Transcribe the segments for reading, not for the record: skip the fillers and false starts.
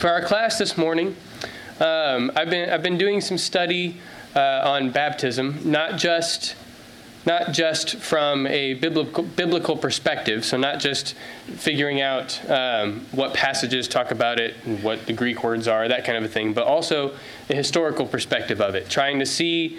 For our class this morning, I've been doing some study on baptism, not just from a biblical perspective, so not just figuring out what passages talk about it, and what the Greek words are, that kind of a thing, but also the historical perspective of it, trying to see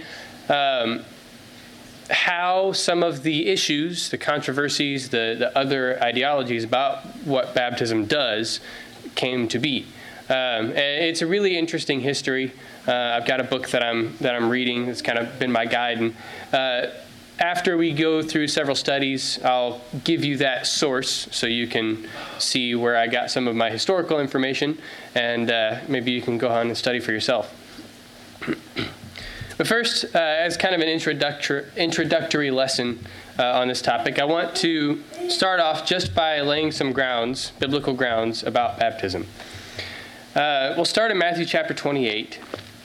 how some of the issues, the controversies, the other ideologies about what baptism does came to be. And it's a really interesting history. I've got a book that I'm reading. It's kind of been my guide. And after we go through several studies, I'll give you that source so you can see where I got some of my historical information, and maybe you can go on and study for yourself. But first, as kind of an introductory lesson on this topic, I want to start off just by laying some biblical grounds about baptism. We'll start in Matthew chapter 28.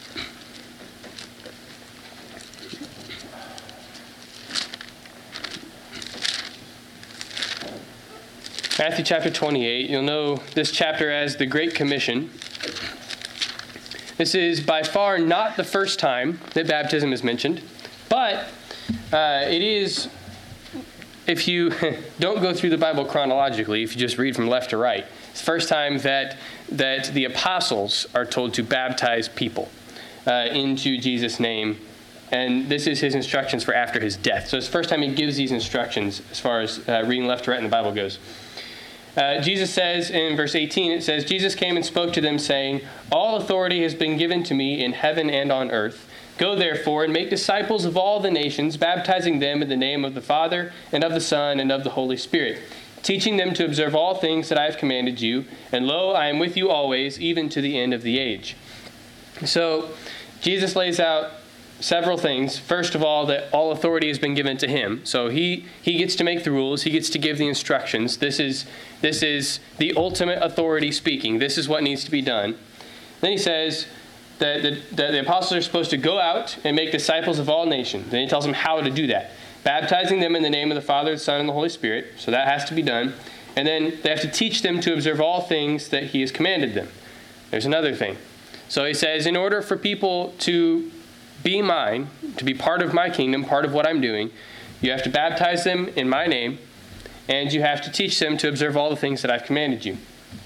Matthew chapter 28, you'll know this chapter as the Great Commission. This is by far not the first time that baptism is mentioned, but it is, if you don't go through the Bible chronologically, if you just read from left to right, it's the first time that the apostles are told to baptize people into Jesus' name, and this is his instructions for after his death. So it's the first time he gives these instructions as far as reading left to right in the Bible goes. Jesus says in verse 18, it says, Jesus came and spoke to them, saying, all authority has been given to me in heaven and on earth. Go therefore and make disciples of all the nations, baptizing them in the name of the Father and of the Son and of the Holy Spirit, teaching them to observe all things that I have commanded you. And lo, I am with you always, even to the end of the age. So Jesus lays out several things. First of all, that all authority has been given to him. So he gets to make the rules. He gets to give the instructions. This is the ultimate authority speaking. This is what needs to be done. Then he says that the apostles are supposed to go out and make disciples of all nations. Then he tells them how to do that. Baptizing them in the name of the Father, the Son, and the Holy Spirit. So that has to be done. And then they have to teach them to observe all things that he has commanded them. There's another thing. So he says, in order for people to be mine, to be part of my kingdom, part of what I'm doing, you have to baptize them in my name, and you have to teach them to observe all the things that I've commanded you.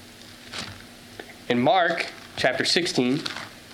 In Mark chapter 16,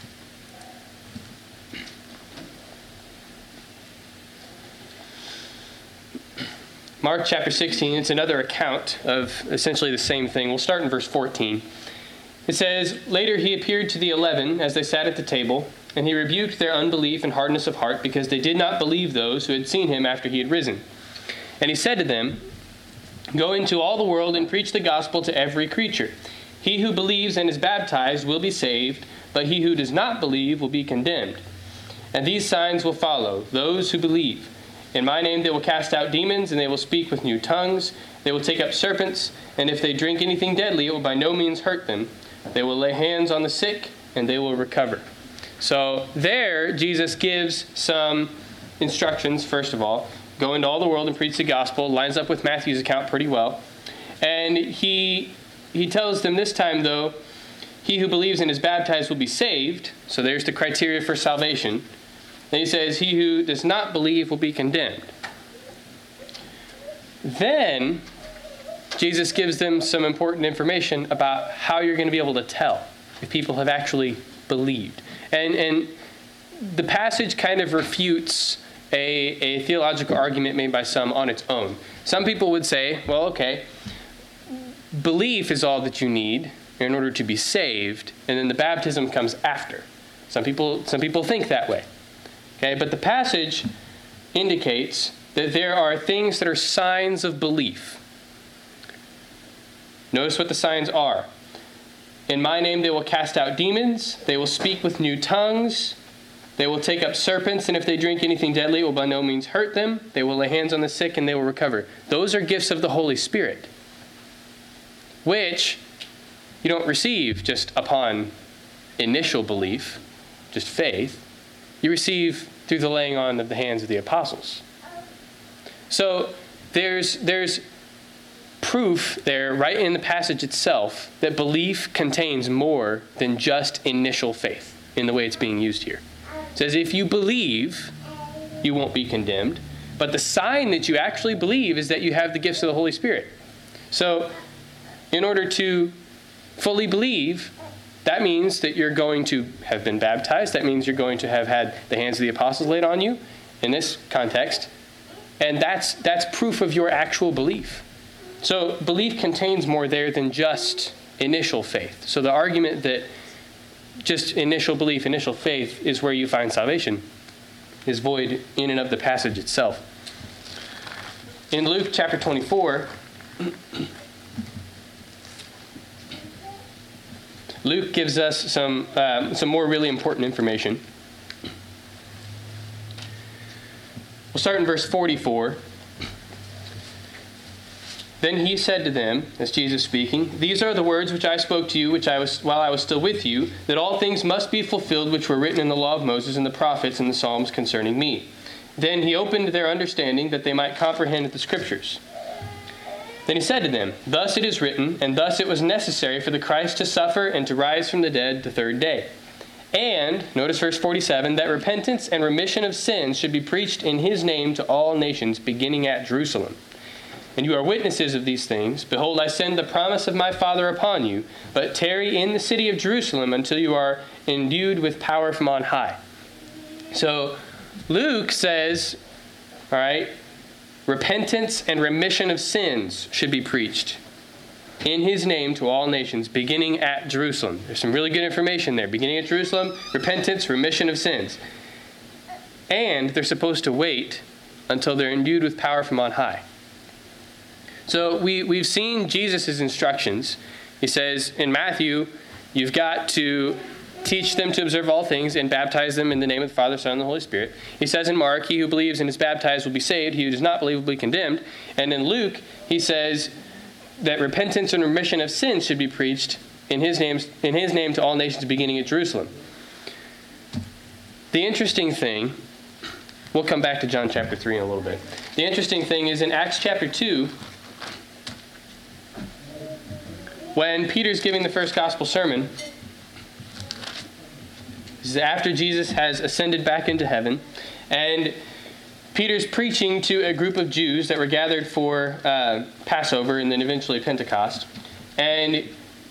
Mark chapter 16, it's another account of essentially the same thing. We'll start in verse 14. It says, later he appeared to the 11 as they sat at the table, and he rebuked their unbelief and hardness of heart, because they did not believe those who had seen him after he had risen. And he said to them, go into all the world and preach the gospel to every creature. He who believes and is baptized will be saved, but he who does not believe will be condemned. And these signs will follow those who believe. In my name they will cast out demons, and they will speak with new tongues. They will take up serpents, and if they drink anything deadly, it will by no means hurt them. They will lay hands on the sick, and they will recover. So there, Jesus gives some instructions, first of all. Go into all the world and preach the gospel. Lines up with Matthew's account pretty well. And he tells them this time, though, he who believes and is baptized will be saved. So there's the criteria for salvation. Then he says, he who does not believe will be condemned. Then Jesus gives them some important information about how you're going to be able to tell if people have actually believed. And the passage kind of refutes a theological argument made by some on its own. Some people would say, well, okay, belief is all that you need in order to be saved, and then the baptism comes after. Some people think that way. Okay, but the passage indicates that there are things that are signs of belief. Notice what the signs are. In my name they will cast out demons. They will speak with new tongues. They will take up serpents, and if they drink anything deadly, it will by no means hurt them. They will lay hands on the sick, and they will recover. Those are gifts of the Holy Spirit, which you don't receive just upon initial belief, just faith. You receive through the laying on of the hands of the apostles. So there's proof there right in the passage itself that belief contains more than just initial faith in the way it's being used here. It says if you believe, you won't be condemned. But the sign that you actually believe is that you have the gifts of the Holy Spirit. So in order to fully believe, that means that you're going to have been baptized. That means you're going to have had the hands of the apostles laid on you in this context. And that's proof of your actual belief. So belief contains more there than just initial faith. So the argument that just initial belief, initial faith is where you find salvation is void in and of the passage itself. In Luke chapter 24, Luke gives us some more really important information. We'll start in verse 44. Then he said to them, as Jesus speaking, "These are the words which I spoke to you while I was still with you, that all things must be fulfilled which were written in the law of Moses and the prophets and the Psalms concerning me." Then he opened their understanding that they might comprehend the Scriptures. Then he said to them, "Thus it is written, and thus it was necessary for the Christ to suffer and to rise from the dead the third day. And," notice verse 47, "that repentance and remission of sins should be preached in his name to all nations, beginning at Jerusalem. And you are witnesses of these things. Behold, I send the promise of my Father upon you, but tarry in the city of Jerusalem until you are endued with power from on high." So Luke says, all right, repentance and remission of sins should be preached in his name to all nations, beginning at Jerusalem. There's some really good information there. Beginning at Jerusalem, repentance, remission of sins. And they're supposed to wait until they're endued with power from on high. So we've seen Jesus' instructions. He says in Matthew, you've got to teach them to observe all things and baptize them in the name of the Father, Son, and the Holy Spirit. He says in Mark, he who believes and is baptized will be saved. He who does not believe will be condemned. And in Luke, he says that repentance and remission of sins should be preached in his name to all nations, beginning at Jerusalem. The interesting thing, we'll come back to John chapter 3 in a little bit. The interesting thing is in Acts chapter 2, when Peter's giving the first gospel sermon, this is after Jesus has ascended back into heaven, and Peter's preaching to a group of Jews that were gathered for Passover and then eventually Pentecost. And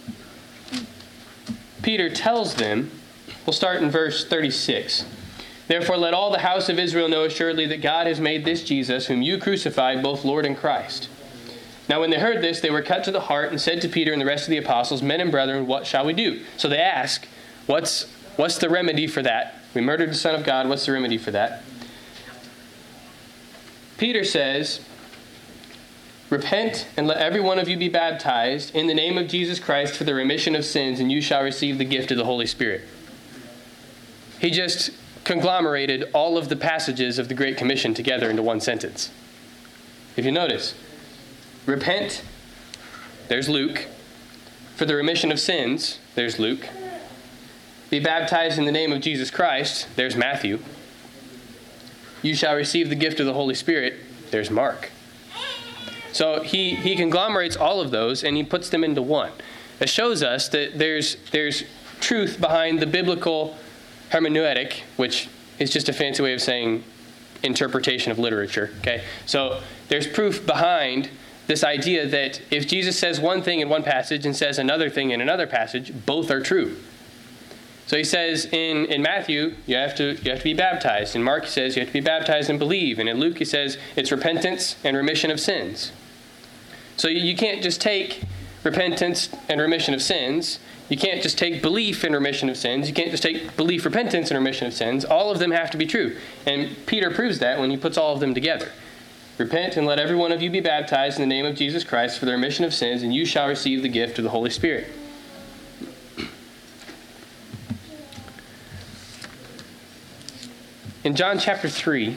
Peter tells them, we'll start in verse 36. "Therefore let all the house of Israel know assuredly that God has made this Jesus, whom you crucified, both Lord and Christ." Now when they heard this, they were cut to the heart and said to Peter and the rest of the apostles, "Men and brethren, what shall we do?" So they ask, what's the remedy for that? We murdered the Son of God. What's the remedy for that? Peter says, "Repent and let every one of you be baptized in the name of Jesus Christ for the remission of sins, and you shall receive the gift of the Holy Spirit." He just conglomerated all of the passages of the Great Commission together into one sentence. If you notice, repent, there's Luke. For the remission of sins, there's Luke. Be baptized in the name of Jesus Christ, there's Matthew. You shall receive the gift of the Holy Spirit, there's Mark. So he conglomerates all of those and he puts them into one. It shows us that there's truth behind the biblical hermeneutic, which is just a fancy way of saying interpretation of literature. Okay, so there's proof behind this idea that if Jesus says one thing in one passage and says another thing in another passage, both are true. So he says in Matthew, you have to be baptized. In Mark, he says you have to be baptized and believe. And in Luke, he says it's repentance and remission of sins. So you can't just take repentance and remission of sins. You can't just take belief and remission of sins. You can't just take belief, repentance, and remission of sins. All of them have to be true. And Peter proves that when he puts all of them together. "Repent and let every one of you be baptized in the name of Jesus Christ for the remission of sins, and you shall receive the gift of the Holy Spirit." In John chapter 3,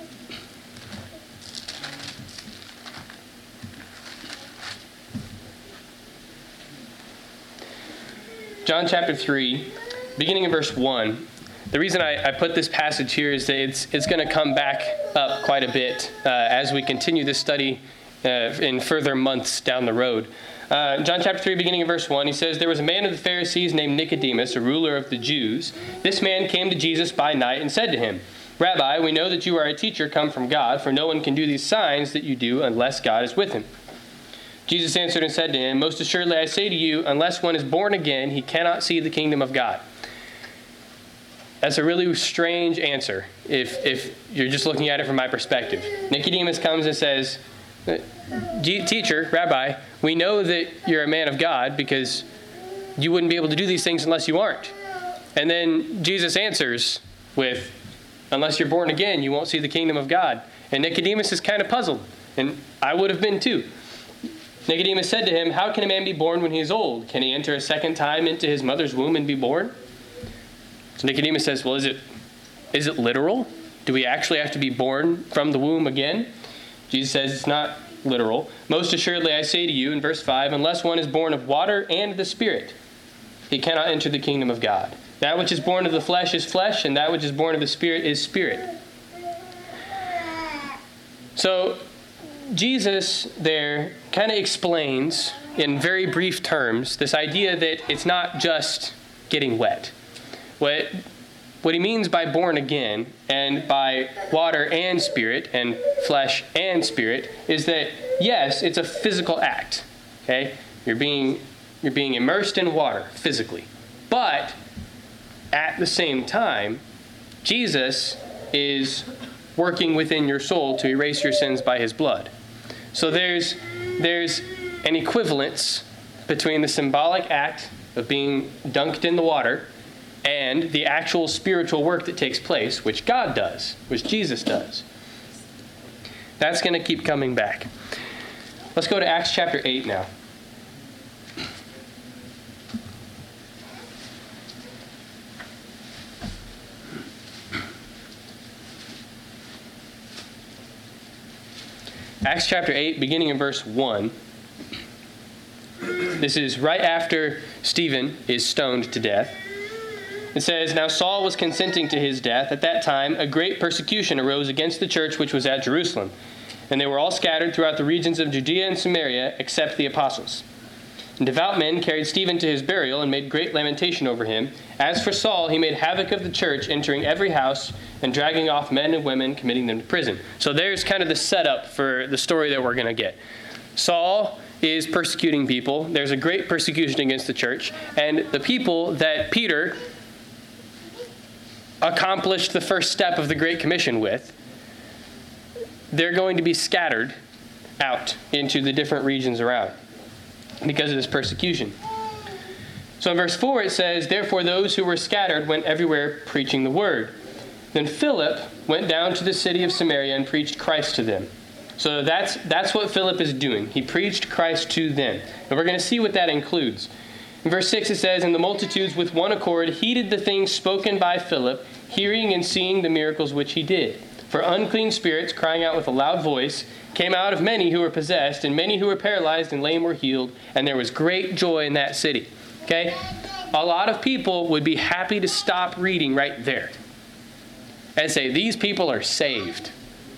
beginning in verse 1, the reason I put this passage here is that it's going to come back up quite a bit as we continue this study in further months down the road. John chapter 3, beginning in verse 1, he says, "There was a man of the Pharisees named Nicodemus, a ruler of the Jews. This man came to Jesus by night and said to him, 'Rabbi, we know that you are a teacher come from God, for no one can do these signs that you do unless God is with him.' Jesus answered and said to him, 'Most assuredly I say to you, unless one is born again, he cannot see the kingdom of God.'" That's a really strange answer if you're just looking at it from my perspective. Nicodemus comes and says, "Teacher, Rabbi, we know that you're a man of God because you wouldn't be able to do these things unless you aren't." And then Jesus answers with, "Unless you're born again, you won't see the kingdom of God." And Nicodemus is kind of puzzled, and I would have been too. Nicodemus said to him, "How can a man be born when he is old? Can he enter a second time into his mother's womb and be born?" So Nicodemus says, "Well, is it literal? Do we actually have to be born from the womb again?" Jesus says it's not literal. "Most assuredly I say to you," in verse 5, "unless one is born of water and the Spirit, he cannot enter the kingdom of God. That which is born of the flesh is flesh, and that which is born of the Spirit is spirit." So Jesus there kind of explains in very brief terms this idea that it's not just getting wet. What he means by born again and by water and spirit and flesh and spirit is that, yes, it's a physical act. Okay? You're being immersed in water physically. But at the same time, Jesus is working within your soul to erase your sins by his blood. So there's an equivalence between the symbolic act of being dunked in the water and the actual spiritual work that takes place, which God does, which Jesus does. That's going to keep coming back. Let's go to Acts chapter 8 now. Acts chapter 8, beginning in verse 1. This is right after Stephen is stoned to death. It says, "Now Saul was consenting to his death. At that time, a great persecution arose against the church which was at Jerusalem. And they were all scattered throughout the regions of Judea and Samaria, except the apostles. And devout men carried Stephen to his burial and made great lamentation over him. As for Saul, he made havoc of the church, entering every house and dragging off men and women, committing them to prison." So there's kind of the setup for the story that we're going to get. Saul is persecuting people. There's a great persecution against the church. And the people that Peter accomplished the first step of the Great Commission with, they're going to be scattered out into the different regions around because of this persecution. So in verse 4 it says, "Therefore those who were scattered went everywhere preaching the word. Then Philip went down to the city of Samaria and preached Christ to them." So that's what Philip is doing. He preached Christ to them. And we're going to see what that includes. In verse 6 it says, "And the multitudes with one accord heeded the things spoken by Philip, hearing and seeing the miracles which he did. For unclean spirits, crying out with a loud voice, came out of many who were possessed, and many who were paralyzed and lame were healed, and there was great joy in that city." Okay? A lot of people would be happy to stop reading right there and say, these people are saved.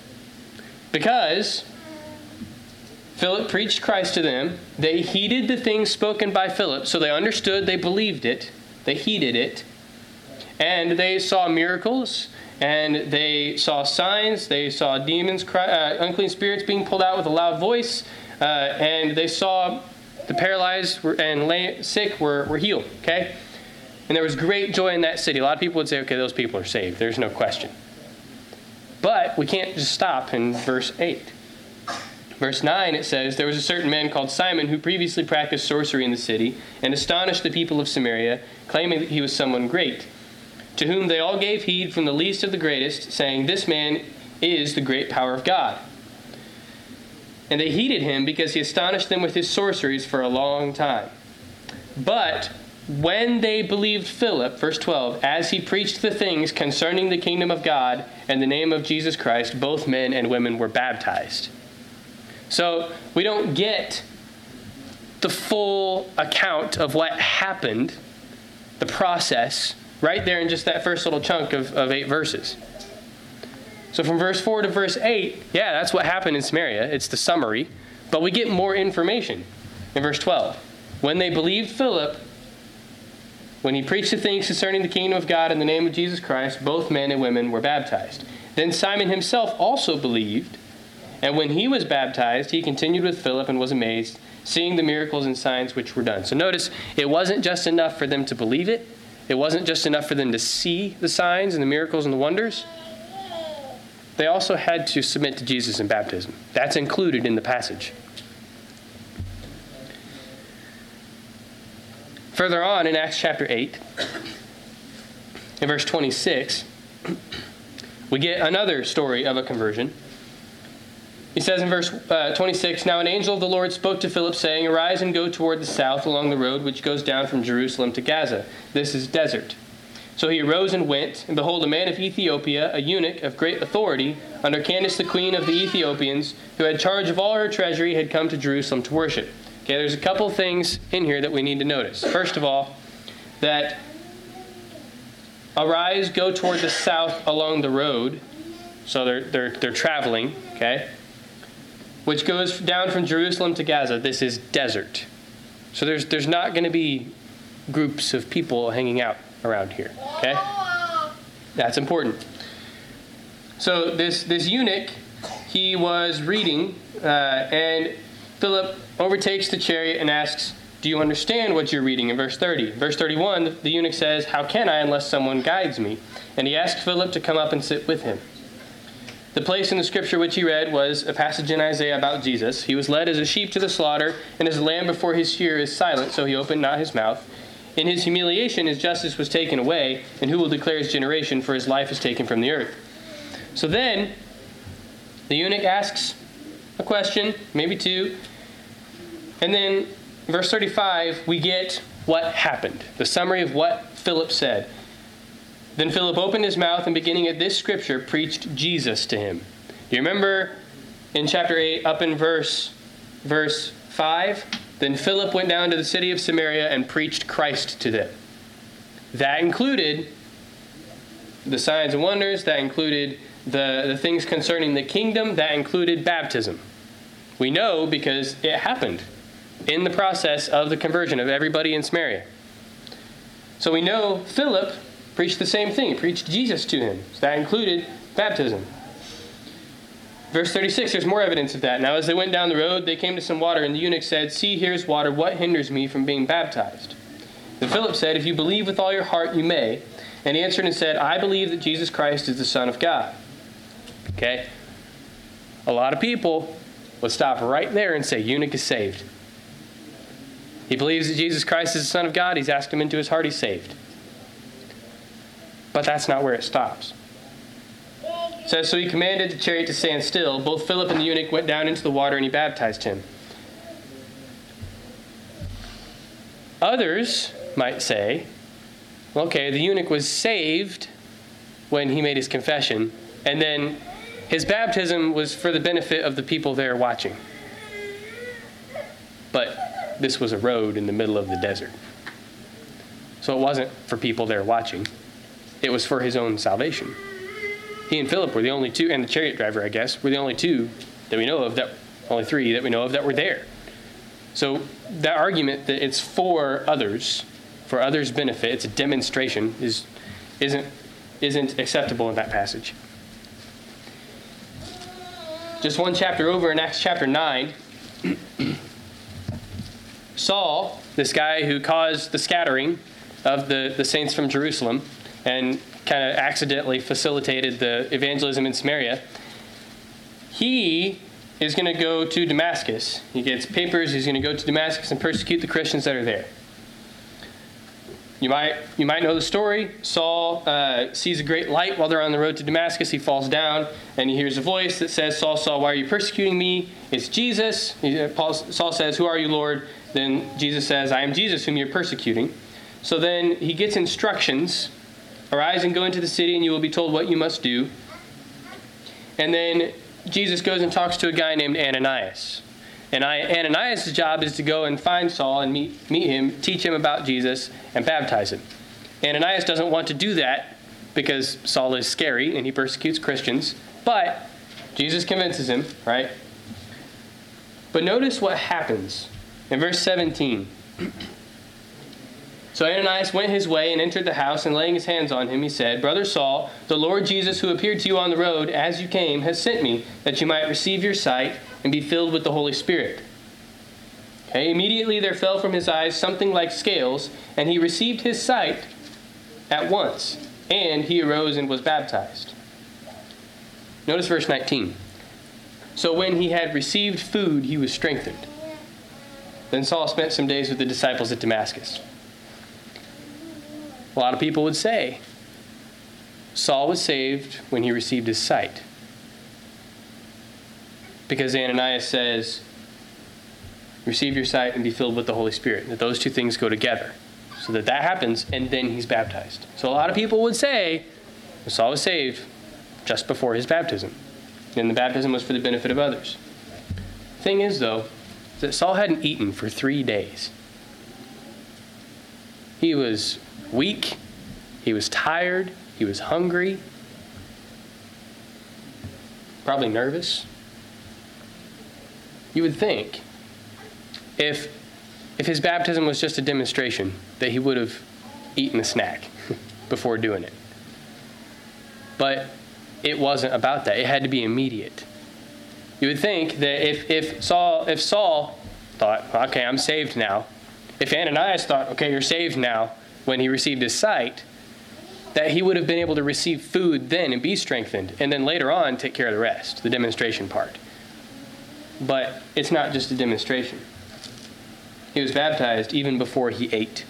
Because Philip preached Christ to them. They heeded the things spoken by Philip, so they understood, they believed it, they heeded it, and they saw miracles, and they saw signs, they saw demons, unclean spirits being pulled out with a loud voice, and they saw the paralyzed and sick were healed, okay? And there was great joy in that city. A lot of people would say, okay, those people are saved. There's no question. But we can't just stop in verse 8. Verse 9, it says, "There was a certain man called Simon who previously practiced sorcery in the city and astonished the people of Samaria, claiming that he was someone great, to whom they all gave heed from the least to the greatest, saying, 'This man is the great power of God.' And they heeded him because he astonished them with his sorceries for a long time. But when they believed Philip," verse 12, "as he preached the things concerning the kingdom of God and the name of Jesus Christ, both men and women were baptized." So we don't get the full account of what happened, the process, right there in just that first little chunk of 8 verses. So from verse 4 to verse 8, yeah, that's what happened in Samaria. It's the summary. But we get more information in verse 12. When they believed Philip, when he preached the things concerning the kingdom of God in the name of Jesus Christ, both men and women were baptized. Then Simon himself also believed, and when he was baptized, he continued with Philip and was amazed, seeing the miracles and signs which were done. So notice, it wasn't just enough for them to believe it. It wasn't just enough for them to see the signs and the miracles and the wonders. They also had to submit to Jesus in baptism. That's included in the passage. Further on in Acts chapter 8, in verse 26, we get another story of a conversion. He says in verse 26, Now an angel of the Lord spoke to Philip, saying, Arise and go toward the south along the road which goes down from Jerusalem to Gaza. This is desert. So he arose and went, and behold, a man of Ethiopia, a eunuch of great authority, under Candace the queen of the Ethiopians, who had charge of all her treasury, had come to Jerusalem to worship. Okay, there's a couple things in here that we need to notice. First of all, that arise, go toward the south along the road. So they're traveling, okay? Which goes down from Jerusalem to Gaza. This is desert. So there's not going to be groups of people hanging out around here, okay? That's important. So this eunuch, he was reading, and Philip overtakes the chariot and asks, Do you understand what you're reading? In verse 30. Verse 31, the eunuch says, How can I unless someone guides me? And he asked Philip to come up and sit with him. The place in the scripture which he read was a passage in Isaiah about Jesus. He was led as a sheep to the slaughter, and as a lamb before his shearer is silent, so he opened not his mouth. In his humiliation his justice was taken away, and who will declare his generation, for his life is taken from the earth? So then, the eunuch asks a question, maybe two, and then verse 35, we get what happened, the summary of what Philip said. Then Philip opened his mouth and beginning at this scripture, preached Jesus to him. Do you remember in chapter 8, up in verse 5? Then Philip went down to the city of Samaria and preached Christ to them. That included the signs and wonders. That included the things concerning the kingdom. That included baptism. We know because it happened in the process of the conversion of everybody in Samaria. So we know Philip preached the same thing, preached Jesus to him. So that included baptism. Verse 36, there's more evidence of that. Now as they went down the road, they came to some water, and the eunuch said, See, here's water. What hinders me from being baptized? Then Philip said, If you believe with all your heart, you may. And he answered and said, I believe that Jesus Christ is the Son of God. Okay? A lot of people would stop right there and say, eunuch is saved. He believes that Jesus Christ is the Son of God. He's asked him into his heart. He's saved. But that's not where it stops. It says, So he commanded the chariot to stand still. Both Philip and the eunuch went down into the water, and he baptized him. Others might say, okay, the eunuch was saved when he made his confession, and then his baptism was for the benefit of the people there watching. But this was a road in the middle of the desert. So it wasn't for people there watching. It was for his own salvation. He and Philip were the only two, and the chariot driver, I guess, were the only two that we know of, only three that we know of that were there. So that argument that it's for others' benefit, it's a demonstration, isn't acceptable in that passage. Just one chapter over in Acts chapter 9, Saul, this guy who caused the scattering of the saints from Jerusalem and kind of accidentally facilitated the evangelism in Samaria, he is going to go to Damascus. He gets papers. He's going to go to Damascus and persecute the Christians that are there. You might know the story. Saul sees a great light while they're on the road to Damascus. He falls down, and he hears a voice that says, Saul, Saul, why are you persecuting me? It's Jesus. Saul says, Who are you, Lord? Then Jesus says, I am Jesus whom you're persecuting. So then he gets instructions. Arise and go into the city, and you will be told what you must do. And then Jesus goes and talks to a guy named Ananias. And Ananias' job is to go and find Saul and meet him, teach him about Jesus, and baptize him. Ananias doesn't want to do that because Saul is scary and he persecutes Christians. But Jesus convinces him, right? But notice what happens in verse 17. So Ananias went his way and entered the house, and laying his hands on him, he said, Brother Saul, the Lord Jesus, who appeared to you on the road as you came, has sent me, that you might receive your sight and be filled with the Holy Spirit. Okay, immediately there fell from his eyes something like scales, and he received his sight at once, and he arose and was baptized. Notice verse 19. So when he had received food, he was strengthened. Then Saul spent some days with the disciples at Damascus. A lot of people would say Saul was saved when he received his sight, because Ananias says, receive your sight and be filled with the Holy Spirit. That those two things go together. So that happens, and then he's baptized. So a lot of people would say Saul was saved just before his baptism. And the baptism was for the benefit of others. Thing is, though, that Saul hadn't eaten for 3 days. He was weak. He was tired. He was hungry. Probably nervous. You would think if his baptism was just a demonstration, that he would have eaten a snack before doing it. But it wasn't about that. It had to be immediate. You would think that if Saul thought, okay, I'm saved now. If Ananias thought, okay, you're saved now, when he received his sight, that he would have been able to receive food then and be strengthened, and then later on take care of the rest, the demonstration part. But it's not just a demonstration. He was baptized even before he ate.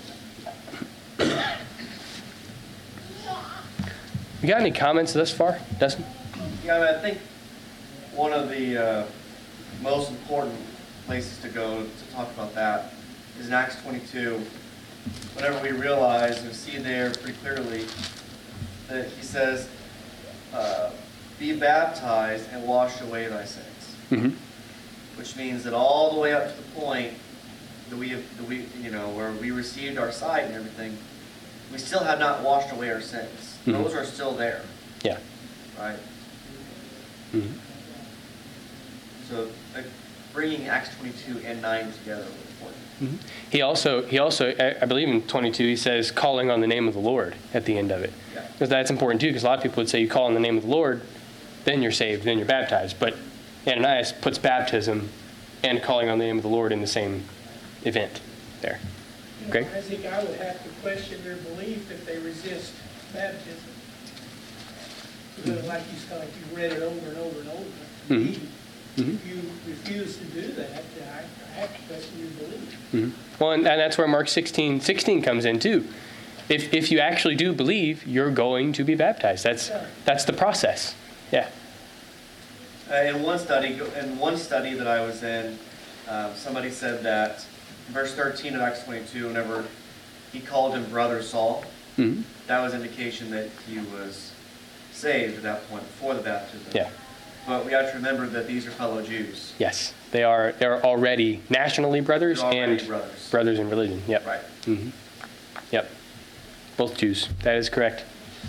You got any comments thus far, Dustin? Yeah, I think one of the most important places to go to talk about that is in Acts 22. Whenever we realize and see there pretty clearly that he says, be baptized and wash away thy sins. Mm-hmm. Which means that all the way up to the point that we where we received our sight and everything, we still have not washed away our sins. Mm-hmm. Those are still there. Yeah. Right? Mm-hmm. So bringing Acts 22 and 9 together was important. Mm-hmm. He also, I believe in 22, he says, calling on the name of the Lord at the end of it. Yeah. Because that's important too, because a lot of people would say you call on the name of the Lord, then you're saved, then you're baptized. But Ananias puts baptism and calling on the name of the Lord in the same event there. Greg? I think I would have to question their belief if they resist baptism. Because like you read it over and over and over. Mm-hmm. If you refuse to do that, I have to question your belief. Mm-hmm. Well, and that's where Mark 16 comes in too. If you actually do believe, you're going to be baptized. That's the process. Yeah. In one study that I was in, somebody said that verse 13 of Acts 22, whenever he called him Brother Saul, mm-hmm. that was indication that he was saved at that point before the baptism. Yeah. But we have to remember that these are fellow Jews. Yes, they are. They're already nationally brothers and brothers in religion. Yep. Right. Mm-hmm. Yep. Both Jews. That is correct.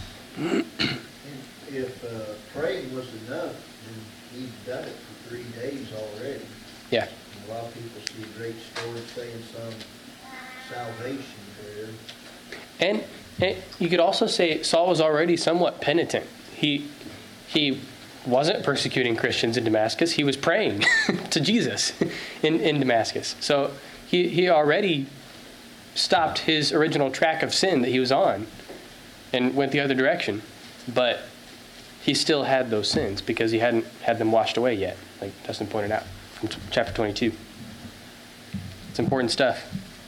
If praying was enough, then he's done it for 3 days already. Yeah. A lot of people see a great story saying some salvation prayer. And you could also say Saul was already somewhat penitent. He wasn't persecuting Christians in Damascus. He was praying to Jesus in Damascus. So he already stopped his original track of sin that he was on and went the other direction. But he still had those sins because he hadn't had them washed away yet, like Dustin pointed out from chapter 22. It's important stuff.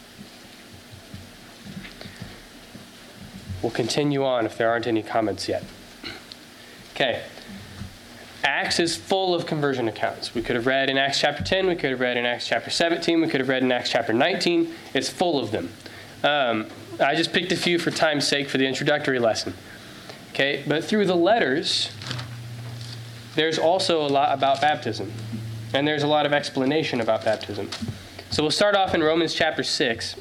We'll continue on if there aren't any comments yet. Okay. Acts is full of conversion accounts. We could have read in Acts chapter 10. We could have read in Acts chapter 17. We could have read in Acts chapter 19. It's full of them. I just picked a few for time's sake for the introductory lesson. Okay, but through the letters, there's also a lot about baptism. And there's a lot of explanation about baptism. So we'll start off in Romans chapter 6.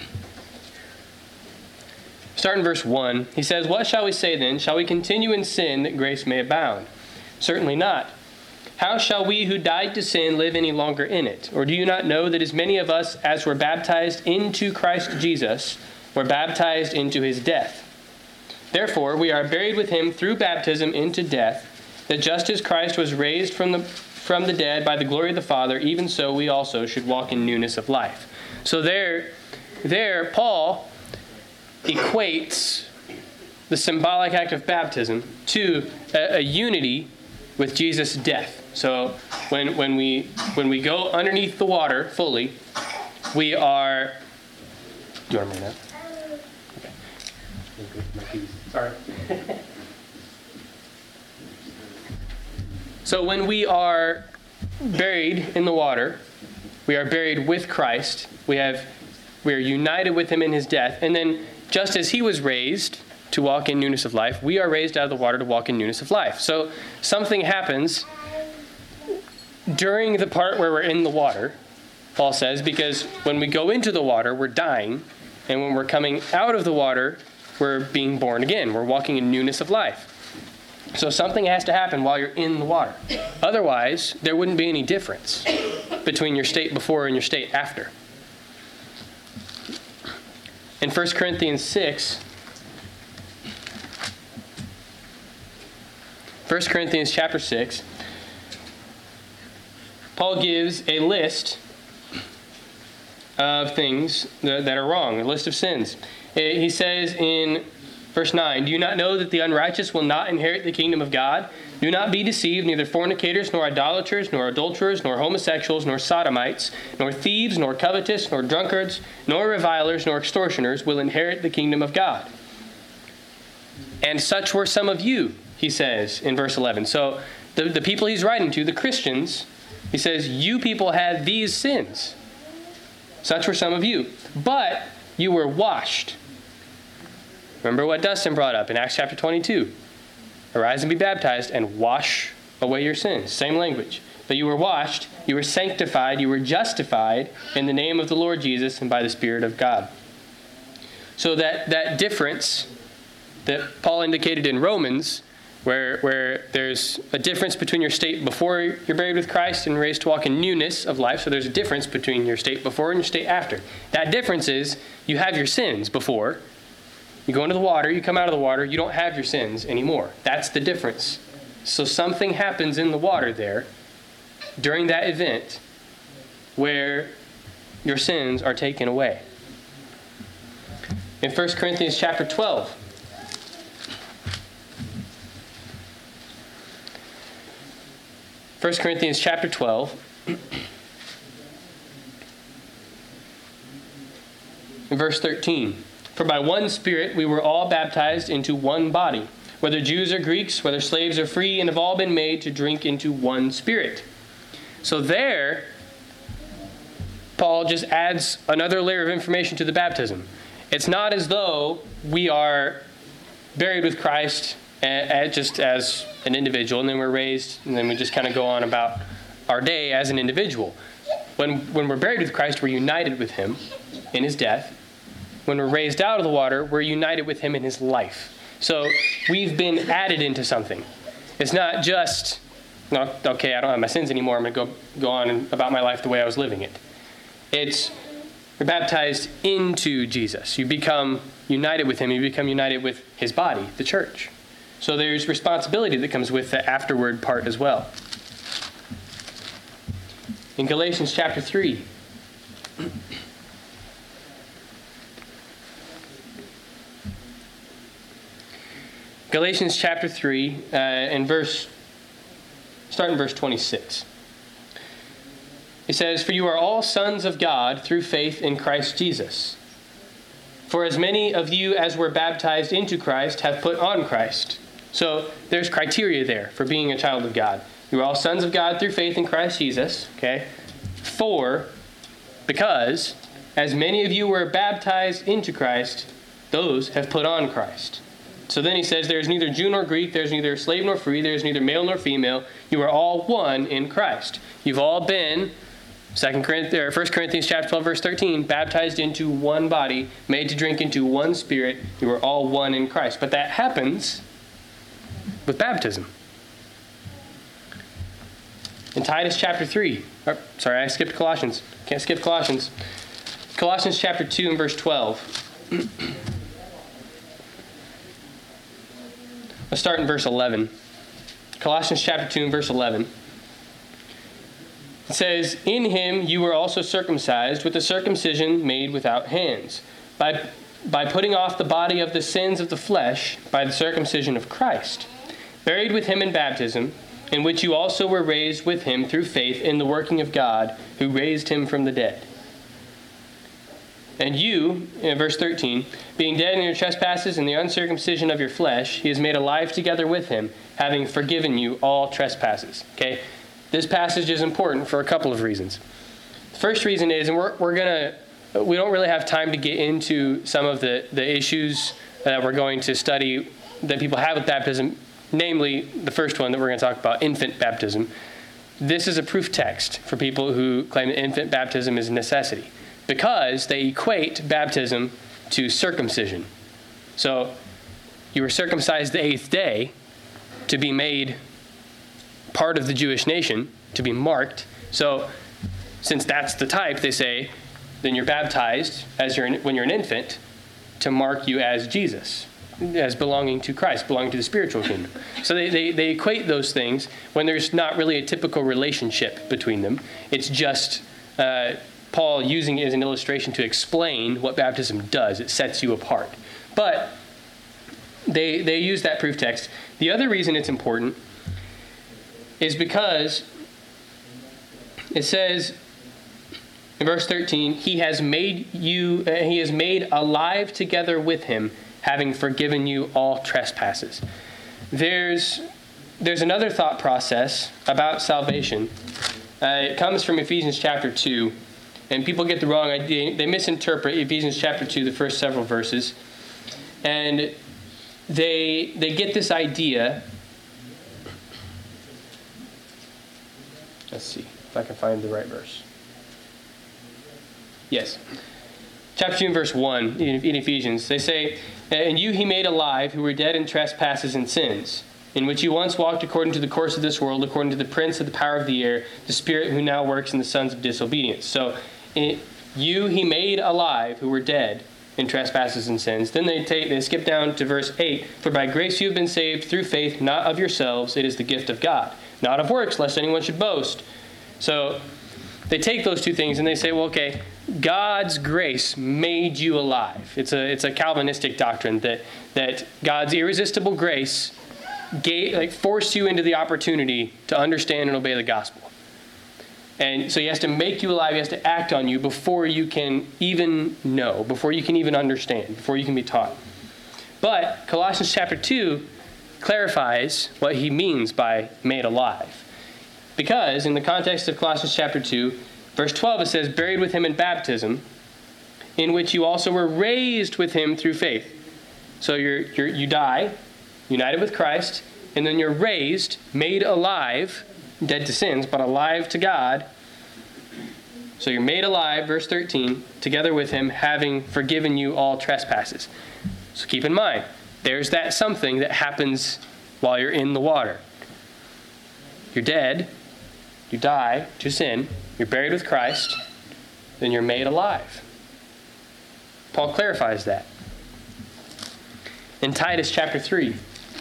Start in verse 1. He says, "What shall we say then? Shall we continue in sin that grace may abound? Certainly not. how shall we who died to sin live any longer in it? Or do you not know that as many of us as were baptized into Christ Jesus were baptized into his death? Therefore, we are buried with him through baptism into death, that just as Christ was raised from the dead by the glory of the Father, even so we also should walk in newness of life. So there Paul equates the symbolic act of baptism to a unity with Jesus' death. So when we go underneath the water fully, we are. Do you want to bring that? Okay. Sorry. So when we are buried in the water, we are buried with Christ. We are united with him in his death. And then just as he was raised to walk in newness of life, we are raised out of the water to walk in newness of life. So something happens during the part where we're in the water, Paul says, because when we go into the water, we're dying. And when we're coming out of the water, we're being born again. We're walking in newness of life. So something has to happen while you're in the water. Otherwise, there wouldn't be any difference between your state before and your state after. In 1 Corinthians 6, 1 Corinthians chapter 6, Paul gives a list of things that are wrong, a list of sins. He says in verse 9, do you not know that the unrighteous will not inherit the kingdom of God? Do not be deceived, neither fornicators, nor idolaters, nor adulterers, nor homosexuals, nor sodomites, nor thieves, nor covetous, nor drunkards, nor revilers, nor extortioners will inherit the kingdom of God. And such were some of you, he says in verse 11. So the people he's writing to, the Christians, he says, you people had these sins. Such were some of you. But you were washed. Remember what Dustin brought up in Acts chapter 22. Arise and be baptized and wash away your sins. Same language. But you were washed, you were sanctified, you were justified in the name of the Lord Jesus and by the Spirit of God. So that difference that Paul indicated in Romans, where there's a difference between your state before you're buried with Christ and raised to walk in newness of life. So there's a difference between your state before and your state after. That difference is you have your sins before. You go into the water, you come out of the water, you don't have your sins anymore. That's the difference. So something happens in the water there during that event where your sins are taken away. In 1 Corinthians chapter 12, First Corinthians chapter 12, in verse 13. For by one Spirit we were all baptized into one body, whether Jews or Greeks, whether slaves or free, and have all been made to drink into one Spirit. So there, Paul just adds another layer of information to the baptism. It's not as though we are buried with Christ just as an individual, and then we're raised, and then we just kind of go on about our day as an individual. When we're buried with Christ, we're united with him in his death. When we're raised out of the water, we're united with him in his life. So we've been added into something. It's not just, okay, I don't have my sins anymore, I'm going to go on about my life the way I was living it. It's, you're baptized into Jesus. You become united with him. You become united with his body, the church. So there's responsibility that comes with the afterward part as well. In Galatians chapter 3, Galatians chapter 3, start in verse 26. It says, for you are all sons of God through faith in Christ Jesus. For as many of you as were baptized into Christ have put on Christ. So there's criteria there for being a child of God. You are all sons of God through faith in Christ Jesus. Okay? Because as many of you were baptized into Christ, those have put on Christ. So then he says, there is neither Jew nor Greek, there is neither slave nor free, there is neither male nor female. You are all one in Christ. You've all been, 1 Corinthians chapter 12, verse 13, baptized into one body, made to drink into one Spirit. You are all one in Christ. But that happens with baptism. In Titus chapter 3, sorry, I skipped Colossians. Can't skip Colossians. Colossians chapter 2 and verse 12. Let's start in verse 11. Colossians chapter 2 and verse 11. It says, "In him you were also circumcised with a circumcision made without hands, by putting off the body of the sins of the flesh by the circumcision of Christ, buried with him in baptism, in which you also were raised with him through faith in the working of God, who raised him from the dead. And you," in verse 13, "being dead in your trespasses and the uncircumcision of your flesh, he has made alive together with him, having forgiven you all trespasses." Okay, this passage is important for a couple of reasons. The first reason is, and we don't really have time to get into some of the issues that we're going to study that people have with baptism, namely the first one that we're going to talk about, infant baptism. This is a proof text for people who claim that infant baptism is a necessity, because they equate baptism to circumcision. So you were circumcised the 8th day to be made part of the Jewish nation, to be marked. So since that's the type, they say, then you're baptized when you're an infant to mark you as Jesus, as belonging to Christ, belonging to the spiritual kingdom. So they equate those things when there's not really a typical relationship between them. It's just Paul using it as an illustration to explain what baptism does. It sets you apart. But they use that proof text. The other reason it's important is because it says in verse 13, he has made alive together with him, having forgiven you all trespasses. There's another thought process about salvation. It comes from Ephesians chapter 2. And people get the wrong idea. They misinterpret Ephesians chapter 2, the first several verses. And they get this idea. Let's see if I can find the right verse. Yes. Chapter 2 and verse 1 in Ephesians. They say, "And you he made alive, who were dead in trespasses and sins, in which you once walked according to the course of this world, according to the prince of the power of the air, the spirit who now works in the sons of disobedience." So you he made alive, who were dead in trespasses and sins. Then they skip down to verse 8. "For by grace you have been saved through faith, not of yourselves. It is the gift of God, not of works, lest anyone should boast." So they take those two things and they say, well, okay, God's grace made you alive. It's a Calvinistic doctrine that God's irresistible grace forced you into the opportunity to understand and obey the gospel. And so he has to make you alive, he has to act on you before you can even know, before you can even understand, before you can be taught. But Colossians chapter 2 clarifies what he means by made alive. Because in the context of Colossians chapter 2, verse 12, it says, "Buried with him in baptism, in which you also were raised with him through faith." So you die, united with Christ, and then you're raised, made alive, dead to sins, but alive to God. So you're made alive, verse 13, together with him, having forgiven you all trespasses. So keep in mind, there's that something that happens while you're in the water. You're dead, you die to sin, you're buried with Christ, then you're made alive. Paul clarifies that. In Titus chapter 3,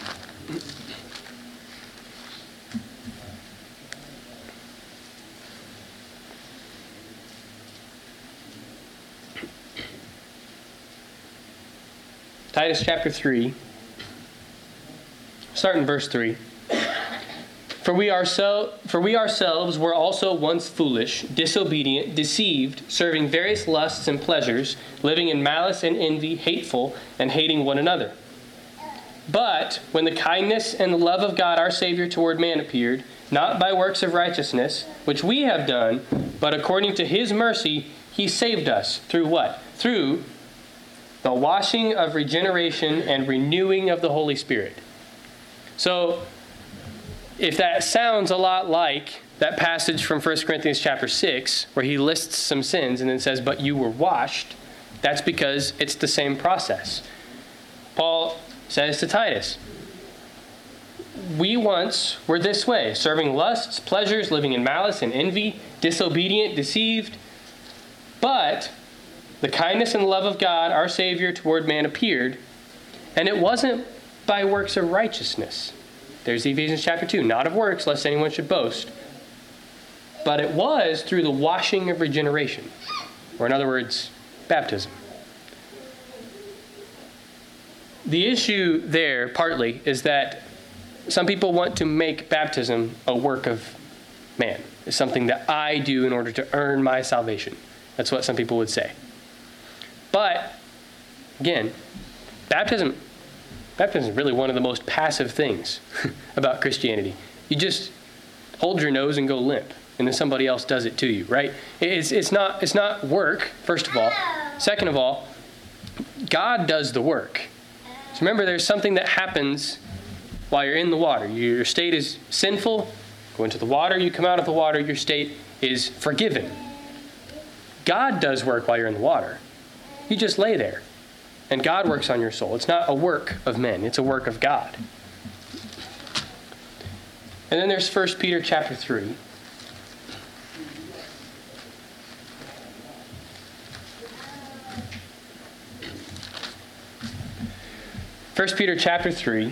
Titus chapter 3, start in verse 3. For we ourselves were also once foolish, disobedient, deceived, serving various lusts and pleasures, living in malice and envy, hateful, and hating one another. But when the kindness and the love of God our Savior toward man appeared, not by works of righteousness, which we have done, but according to his mercy, he saved us. Through what? Through the washing of regeneration and renewing of the Holy Spirit. So, if that sounds a lot like that passage from 1 Corinthians chapter 6, where he lists some sins and then says, "But you were washed," that's because it's the same process. Paul says to Titus, we once were this way, serving lusts, pleasures, living in malice and envy, disobedient, deceived. But the kindness and love of God, our Savior, toward man appeared, and it wasn't by works of righteousness. There's Ephesians chapter 2, not of works, lest anyone should boast. But it was through the washing of regeneration, or in other words, baptism. The issue there, partly, is that some people want to make baptism a work of man. It's something that I do in order to earn my salvation. That's what some people would say. But, again, baptism is really one of the most passive things about Christianity. You just hold your nose and go limp, and then somebody else does it to you, right? It's not work, first of all. Second of all, God does the work. So remember, there's something that happens while you're in the water. Your state is sinful. Go into the water, you come out of the water, your state is forgiven. God does work while you're in the water. You just lay there. And God works on your soul. It's not a work of men. It's a work of God. And then there's 1 Peter chapter 3. First Peter chapter 3.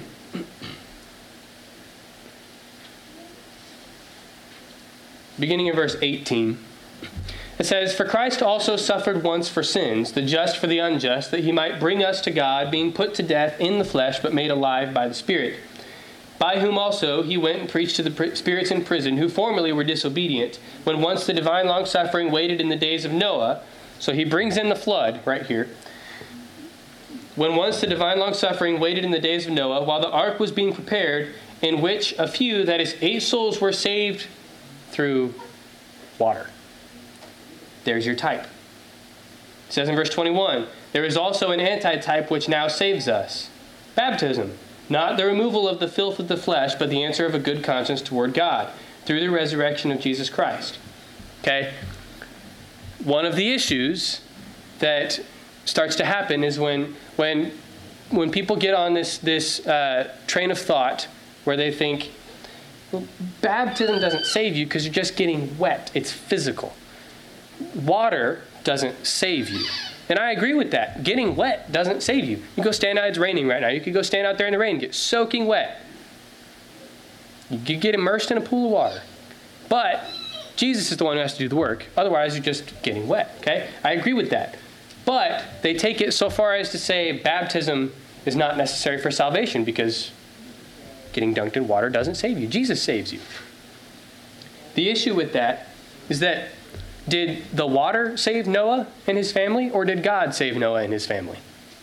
Beginning in verse 18. It says, "For Christ also suffered once for sins, the just for the unjust, that he might bring us to God, being put to death in the flesh, but made alive by the Spirit. By whom also he went and preached to the spirits in prison, who formerly were disobedient, when once the divine long-suffering waited in the days of Noah." So he brings in the flood right here. "When once the divine long-suffering waited in the days of Noah, while the ark was being prepared, in which a few, that is 8 souls, were saved through water." There's your type. It says in verse 21, "There is also an antitype which now saves us. Baptism, not the removal of the filth of the flesh, but the answer of a good conscience toward God, through the resurrection of Jesus Christ." Okay? One of the issues that starts to happen is when people get on this train of thought where they think, well, baptism doesn't save you because you're just getting wet. It's physical. Water doesn't save you. And I agree with that. Getting wet doesn't save you. You go stand out, it's raining right now. You could go stand out there in the rain and get soaking wet. You could get immersed in a pool of water. But Jesus is the one who has to do the work. Otherwise, you're just getting wet. Okay? I agree with that. But they take it so far as to say baptism is not necessary for salvation because getting dunked in water doesn't save you. Jesus saves you. The issue with that is that did the water save Noah and his family, or did God save Noah and his family?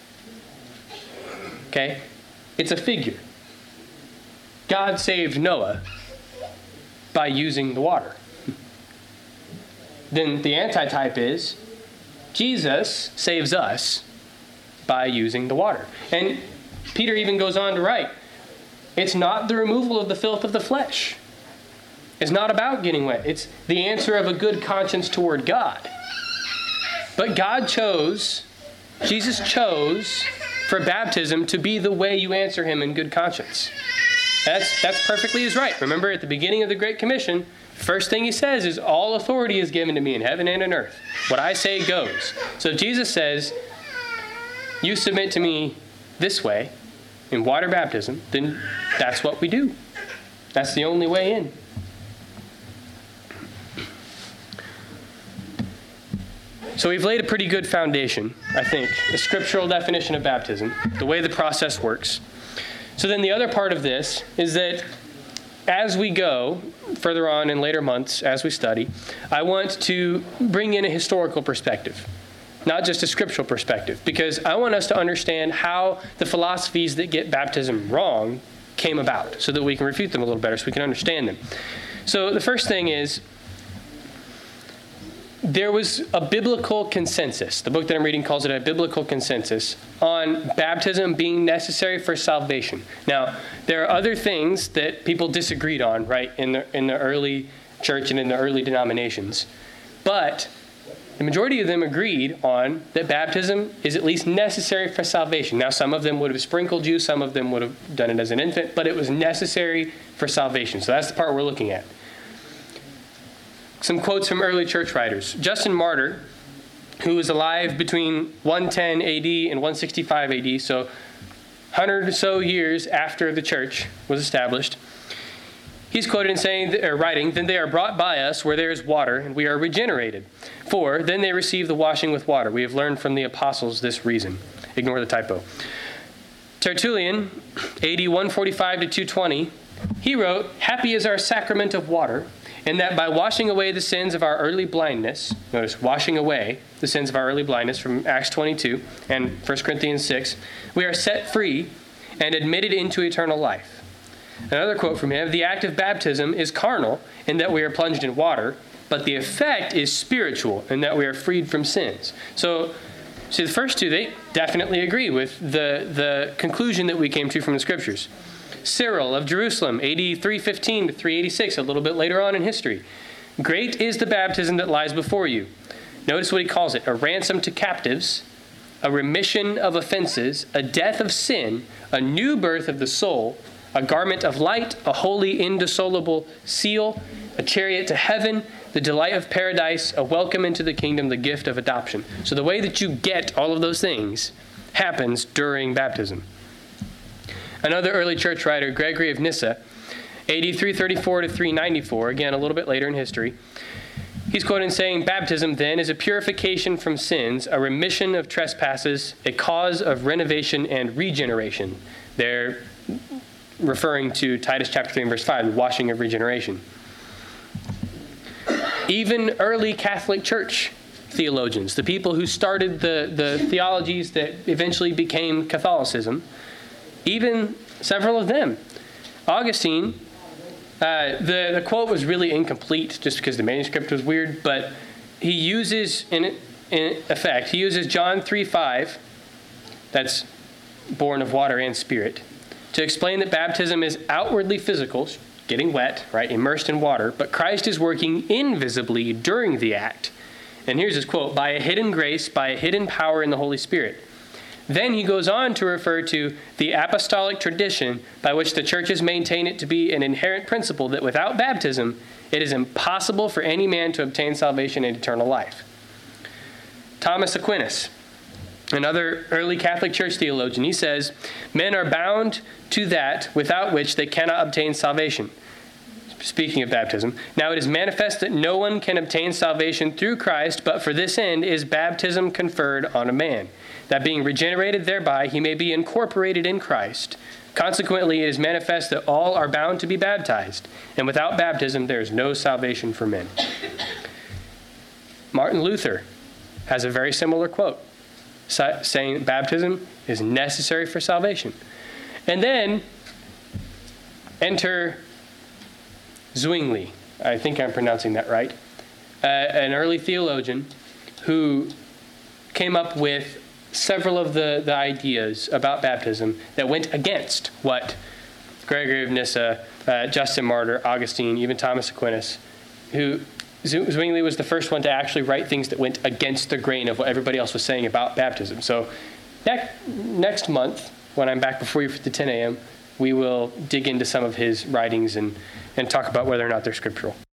Okay? It's a figure. God saved Noah by using the water. Then the antitype is Jesus saves us by using the water. And Peter even goes on to write, it's not the removal of the filth of the flesh. It's not about getting wet. It's the answer of a good conscience toward God. But Jesus chose for baptism to be the way you answer him in good conscience. That's perfectly his right. Remember at the beginning of the Great Commission, first thing he says is, all authority is given to me in heaven and on earth. What I say goes. So if Jesus says, you submit to me this way in water baptism, then that's what we do. That's the only way in. So we've laid a pretty good foundation, I think, the scriptural definition of baptism, the way the process works. So then the other part of this is that as we go further on in later months, as we study, I want to bring in a historical perspective, not just a scriptural perspective, because I want us to understand how the philosophies that get baptism wrong came about so that we can refute them a little better, so we can understand them. So the first thing is, there was a biblical consensus. The book that I'm reading calls it a biblical consensus on baptism being necessary for salvation. Now, there are other things that people disagreed on, right, in the early church and in the early denominations. But the majority of them agreed on that baptism is at least necessary for salvation. Now, some of them would have sprinkled you, some of them would have done it as an infant, but it was necessary for salvation. So that's the part we're looking at. Some quotes from early church writers. Justin Martyr, who was alive between 110 AD and 165 AD, so 100 or so years after the church was established, he's quoted in saying, or writing, "Then they are brought by us where there is water, and we are regenerated. For then they receive the washing with water. We have learned from the apostles this reason." Ignore the typo. Tertullian, AD 145 to 220, he wrote, "Happy is our sacrament of water, in that by washing away the sins of our early blindness," notice, washing away the sins of our early blindness from Acts 22 and 1 Corinthians 6, "we are set free and admitted into eternal life." Another quote from him, "The act of baptism is carnal in that we are plunged in water, but the effect is spiritual in that we are freed from sins." So, see, the first two, they definitely agree with the conclusion that we came to from the Scriptures. Cyril of Jerusalem, AD 315 to 386, a little bit later on in history. "Great is the baptism that lies before you." Notice what he calls it: a ransom to captives, a remission of offenses, a death of sin, a new birth of the soul, a garment of light, a holy indissoluble seal, a chariot to heaven, the delight of paradise, a welcome into the kingdom, the gift of adoption. So the way that you get all of those things happens during baptism. Another early church writer, Gregory of Nyssa, AD 334 to 394, again a little bit later in history, he's quoted saying, "Baptism, then, is a purification from sins, a remission of trespasses, a cause of renovation and regeneration." They're referring to Titus chapter 3 and verse 5, the washing of regeneration. Even early Catholic Church theologians, the people who started the theologies that eventually became Catholicism, even several of them. Augustine, the quote was really incomplete just because the manuscript was weird, but he uses, in effect, he uses John 3:5, that's born of water and spirit, to explain that baptism is outwardly physical, getting wet, right, immersed in water, but Christ is working invisibly during the act. And here's his quote: "by a hidden grace, by a hidden power in the Holy Spirit." Then he goes on to refer to the apostolic tradition by which the churches maintain it to be an inherent principle that without baptism, it is impossible for any man to obtain salvation and eternal life. Thomas Aquinas, another early Catholic Church theologian, he says, "Men are bound to that without which they cannot obtain salvation." Speaking of baptism, "Now it is manifest that no one can obtain salvation through Christ, but for this end is baptism conferred on a man, that being regenerated thereby he may be incorporated in Christ. Consequently, it is manifest that all are bound to be baptized, and without baptism there is no salvation for men." Martin Luther has a very similar quote, saying baptism is necessary for salvation. And then enter Zwingli, I think I'm pronouncing that right, an early theologian who came up with several of the ideas about baptism that went against what Gregory of Nyssa, Justin Martyr, Augustine, even Thomas Aquinas, who Zwingli was the first one to actually write things that went against the grain of what everybody else was saying about baptism. So next month, when I'm back before you for the 10 a.m., we will dig into some of his writings and talk about whether or not they're scriptural.